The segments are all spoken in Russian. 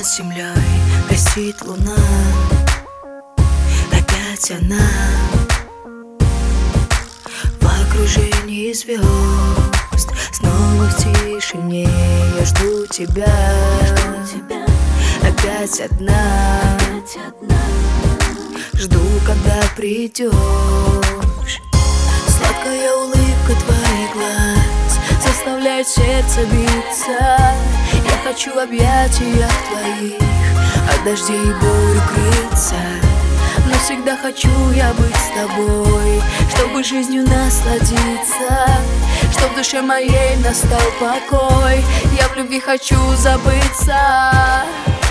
землей гасит луна, опять она в окружении звезд. Снова в тишине я жду тебя, опять одна. Жду, когда придешь. Сладкая улыбка твоих глаз заставляет сердце биться. Я хочу в объятиях твоих от дождей и бурь укрыться. Но всегда хочу я быть с тобой, чтобы жизнью насладиться, чтоб в душе моей настал покой. Я в любви хочу забыться.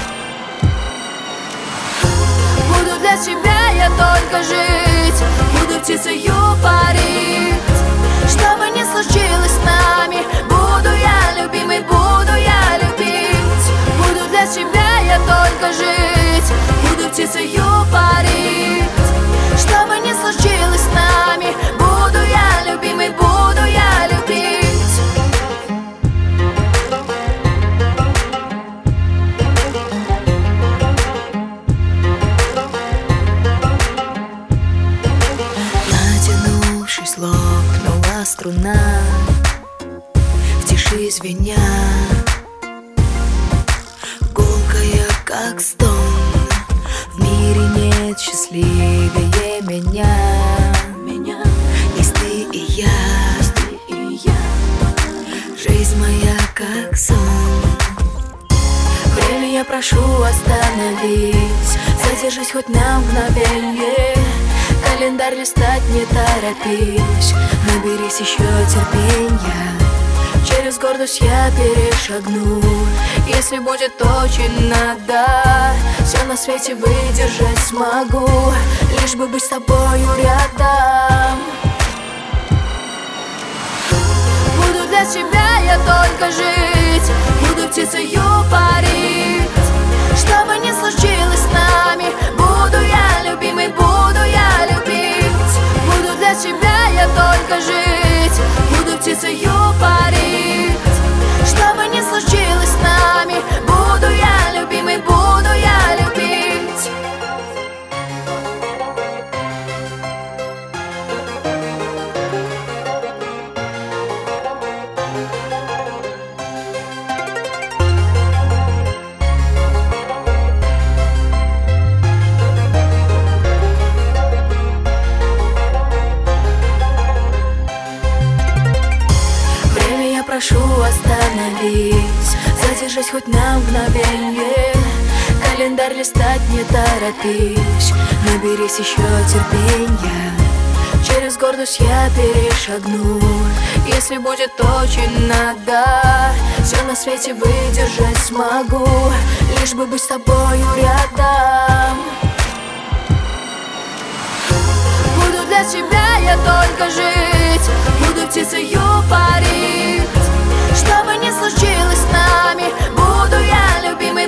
Буду для тебя я только жить, буду птицею парить. Что бы ни случилось с нами, буду я любимой, буду я любить. Буду для тебя я только жить, буду птицею парить. Что бы ни случилось с нами, буду я любимой, буду я любить. Натянувшись, лопнула струна, в тиши звеня, гулкая, как стон. В мире нет счастливее меня. Есть ты и я, жизнь моя, как сон. Время я прошу остановись, задержись хоть на мгновенье. Календарь листать не торопись, наберись еще терпенья. Через гордость я перешагну, если будет очень надо. Все на свете выдержать смогу, лишь бы быть с тобою рядом. Буду для тебя я только жить, буду птицею парить. Что бы ни случилось с нами, буду я любимой, буду я любить. Буду для тебя я только жить, буду птицею парить. Что бы ни случилось с нами, буду я любимой, буду я любить. Прошу остановись, задержись хоть на мгновенье. Календарь листать не торопись, наберись еще терпенья. Через гордость я перешагну, если будет очень надо. Все на свете выдержать смогу, лишь бы быть с тобою рядом. Буду для тебя я только жить, буду птицею парить. Что бы ни случилось с нами, буду я любимой.